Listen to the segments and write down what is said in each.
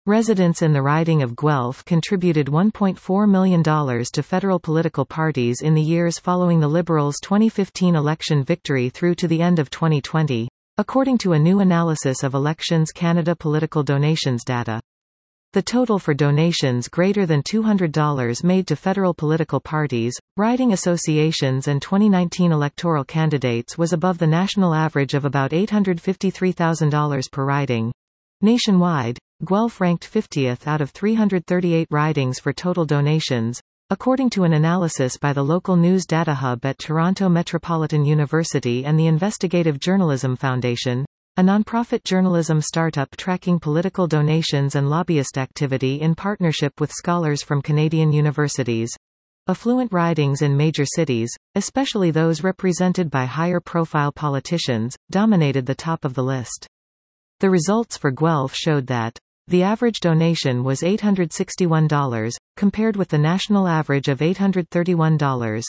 Residents in the riding of Guelph contributed $1.4 million to federal political parties in the years following the Liberals' 2015 election victory through to the end of 2020, according to a new analysis of Elections Canada political donations data. The total for donations greater than $200 made to federal political parties, riding associations and 2019 electoral candidates was above the national average of about $853,000 per riding. Nationwide, Guelph ranked 50th out of 338 ridings for total donations, according to an analysis by the local news data hub at Toronto Metropolitan University and the Investigative Journalism Foundation, a nonprofit journalism startup tracking political donations and lobbyist activity in partnership with scholars from Canadian universities. Affluent ridings in major cities, especially those represented by higher-profile politicians, dominated the top of the list. The results for Guelph showed that the average donation was $861, compared with the national average of $831.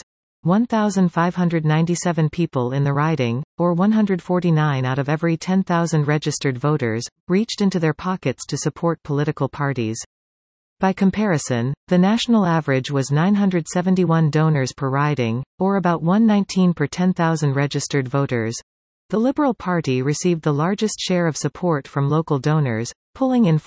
1,597 people in the riding, or 149 out of every 10,000 registered voters, reached into their pockets to support political parties. By comparison, the national average was 971 donors per riding, or about 119 per 10,000 registered voters. The Liberal Party received the largest share of support from local donors, pulling in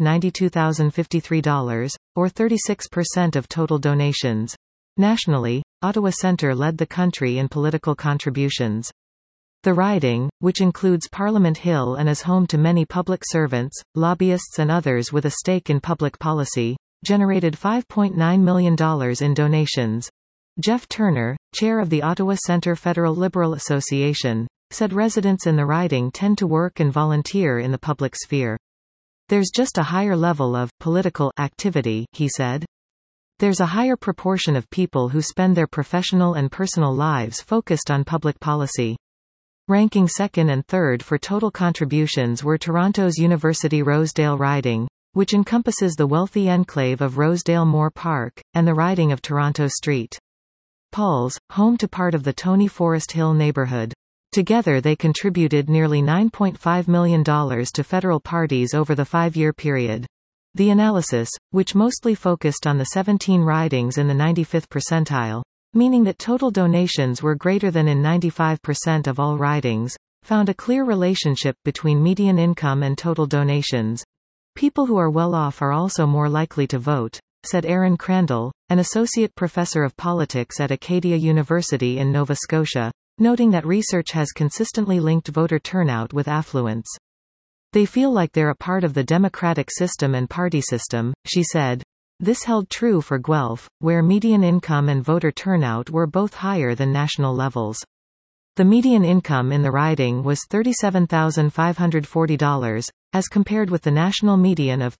$492,053, or 36% of total donations. Nationally, Ottawa Centre led the country in political contributions. The riding, which includes Parliament Hill and is home to many public servants, lobbyists and others with a stake in public policy, generated $5.9 million in donations. Jeff Turner, chair of the Ottawa Centre Federal Liberal Association, said residents in the riding tend to work and volunteer in the public sphere. There's just a higher level of political activity, he said. There's a higher proportion of people who spend their professional and personal lives focused on public policy. Ranking second and third for total contributions were Toronto's University Rosedale riding, which encompasses the wealthy enclave of Rosedale Moore Park, and the riding of Toronto Street Paul's, home to part of the Tony Forest Hill neighbourhood. Together they contributed nearly $9.5 million to federal parties over the 5-year period. The analysis, which mostly focused on the 17 ridings in the 95th percentile, meaning that total donations were greater than in 95% of all ridings, found a clear relationship between median income and total donations. People who are well off are also more likely to vote, said Aaron Crandall, an associate professor of politics at Acadia University in Nova Scotia, noting that research has consistently linked voter turnout with affluence. They feel like they're a part of the democratic system and party system, she said. This held true for Guelph, where median income and voter turnout were both higher than national levels. The median income in the riding was $37,540, as compared with the national median of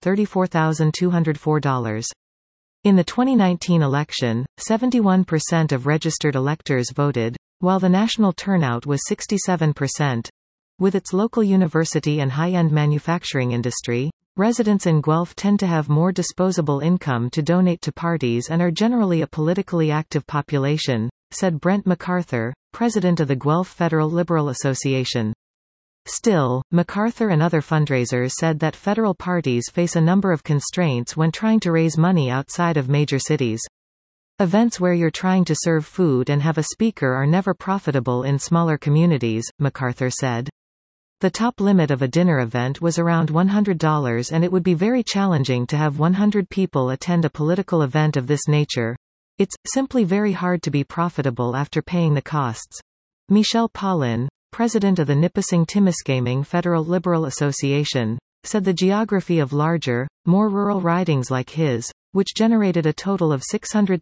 $34,204. In the 2019 election, 71% of registered electors voted, while the national turnout was 67%. With its local university and high-end manufacturing industry, residents in Guelph tend to have more disposable income to donate to parties and are generally a politically active population, said Brent MacArthur, president of the Guelph Federal Liberal Association. Still, MacArthur and other fundraisers said that federal parties face a number of constraints when trying to raise money outside of major cities. Events where you're trying to serve food and have a speaker are never profitable in smaller communities, MacArthur said. The top limit of a dinner event was around $100 and it would be very challenging to have 100 people attend a political event of this nature. It's simply very hard to be profitable after paying the costs. Michelle Paulin, president of the Nipissing Timiskaming Federal Liberal Association, said the geography of larger, more rural ridings like his, which generated a total of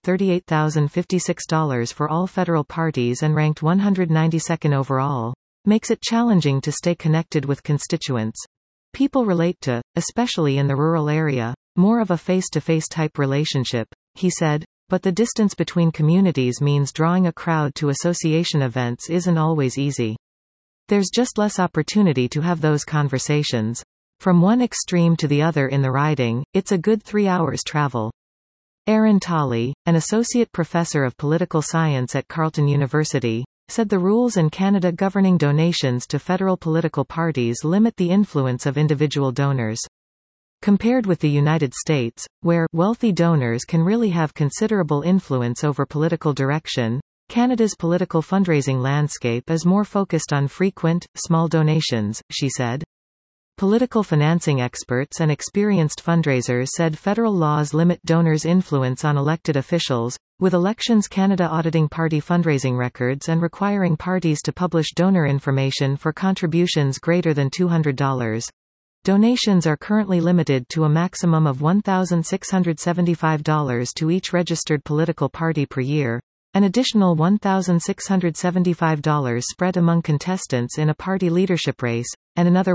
$638,056 for all federal parties and ranked 192nd overall, makes it challenging to stay connected with constituents. People relate to, especially in the rural area, more of a face-to-face type relationship, he said, but the distance between communities means drawing a crowd to association events isn't always easy. There's just less opportunity to have those conversations. From one extreme to the other in the riding, it's a good 3 hours travel. Aaron Tolley, an associate professor of political science at Carleton University, said the rules in Canada governing donations to federal political parties limit the influence of individual donors. Compared with the United States, where wealthy donors can really have considerable influence over political direction, Canada's political fundraising landscape is more focused on frequent, small donations, she said. Political financing experts and experienced fundraisers said federal laws limit donors' influence on elected officials, with Elections Canada auditing party fundraising records and requiring parties to publish donor information for contributions greater than $200. Donations are currently limited to a maximum of $1,675 to each registered political party per year, an additional $1,675 spread among contestants in a party leadership race, and another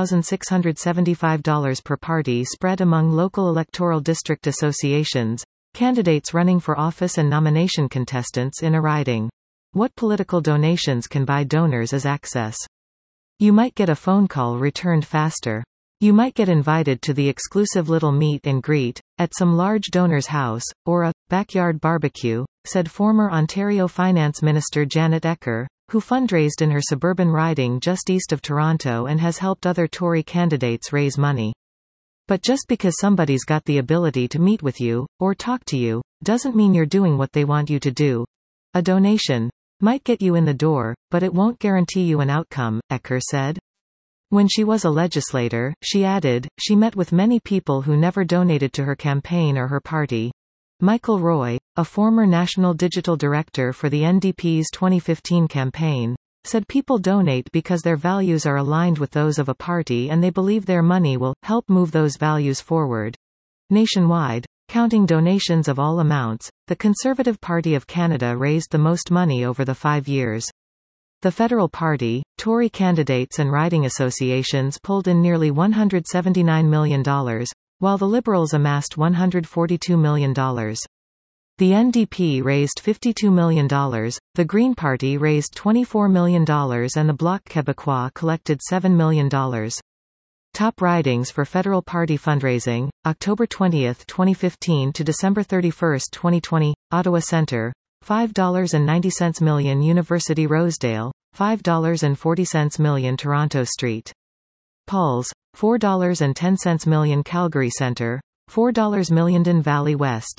$1,675 per party spread among local electoral district associations, candidates running for office and nomination contestants in a riding. What political donations can buy donors is access. You might get a phone call returned faster. You might get invited to the exclusive little meet and greet, at some large donor's house, or a backyard barbecue, said former Ontario Finance Minister Janet Ecker, who fundraised in her suburban riding just east of Toronto and has helped other Tory candidates raise money. But just because somebody's got the ability to meet with you, or talk to you, doesn't mean you're doing what they want you to do. A donation might get you in the door, but it won't guarantee you an outcome, Ecker said. When she was a legislator, she added, she met with many people who never donated to her campaign or her party. Michael Roy, a former national digital director for the NDP's 2015 campaign, said people donate because their values are aligned with those of a party and they believe their money will help move those values forward. Nationwide, counting donations of all amounts, the Conservative Party of Canada raised the most money over the 5 years. The Federal Party, Tory candidates and riding associations pulled in nearly $179 million, while the Liberals amassed $142 million. The NDP raised $52 million, the Green Party raised $24 million and the Bloc Québécois collected $7 million. Top ridings for federal party fundraising, October 20, 2015 to December 31, 2020, Ottawa Centre, $5.90 million University Rosedale, $5.40 million Toronto Street. Pauls, $4.10 million Calgary Centre, $4 million Don Valley West,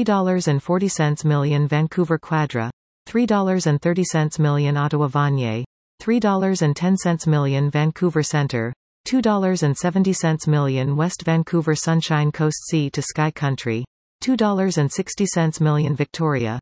$3.40 million Vancouver Quadra, $3.30 million Ottawa Vanier, $3.10 million Vancouver Centre, $2.70 million West Vancouver Sunshine Coast Sea to Sky Country, $2.60 million Victoria,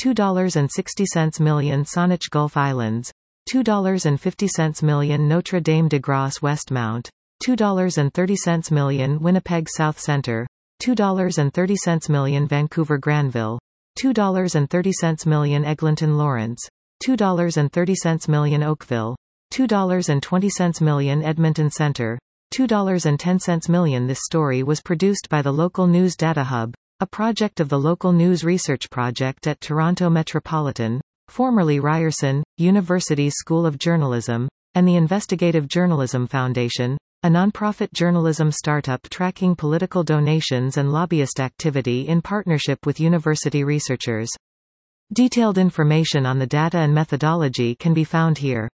$2.60 million Saanich Gulf Islands, $2.50 million Notre Dame de Grace Westmount, $2.30 million Winnipeg South Centre, $2.30 million Vancouver Granville, $2.30 million Eglinton Lawrence, $2.30 million Oakville, $2.20 million Edmonton Centre, $2.10 million. This story was produced by the Local News Data Hub, a project of the Local News Research Project at Toronto Metropolitan, formerly Ryerson University School of Journalism, and the Investigative Journalism Foundation, a nonprofit journalism startup tracking political donations and lobbyist activity in partnership with university researchers. Detailed information on the data and methodology can be found here.